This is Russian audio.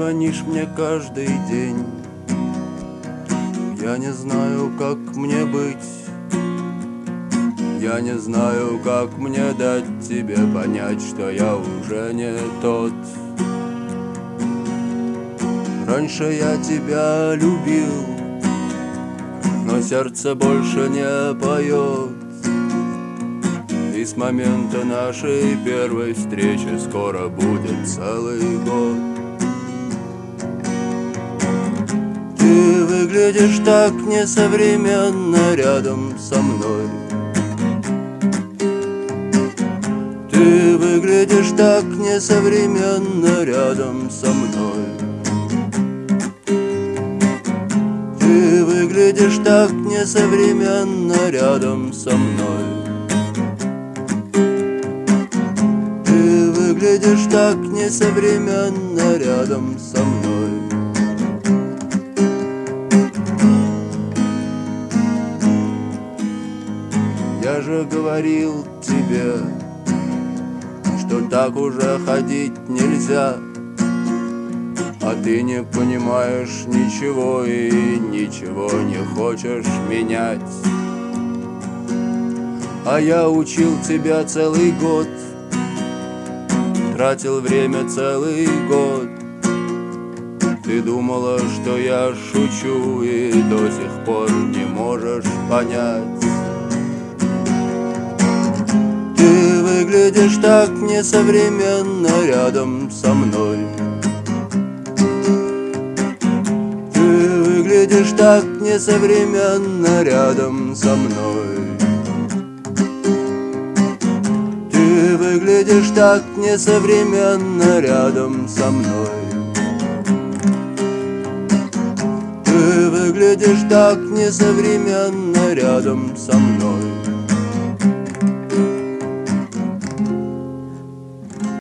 звонишь мне каждый день. Я не знаю, как мне быть. Я не знаю, как мне дать тебе понять, что я уже не тот. Раньше я тебя любил, но сердце больше не поет. И с момента нашей первой встречи скоро будет целый год. Ты выглядишь так несовременно рядом со мной. Ты выглядишь так несовременно рядом со мной. Ты выглядишь так несовременно рядом со мной. Ты выглядишь так несовременно рядом со мной. Я же говорил тебе, что так уже ходить нельзя, а ты не понимаешь ничего и ничего не хочешь менять. А я учил тебя целый год, тратил время целый год. Ты думала, что я шучу, и до сих пор не можешь понять. Ты выглядишь так несовременно рядом со мной. Ты выглядишь так несовременно рядом со мной. Ты выглядишь так несовременно рядом со мной. Ты выглядишь так несовременно рядом со мной.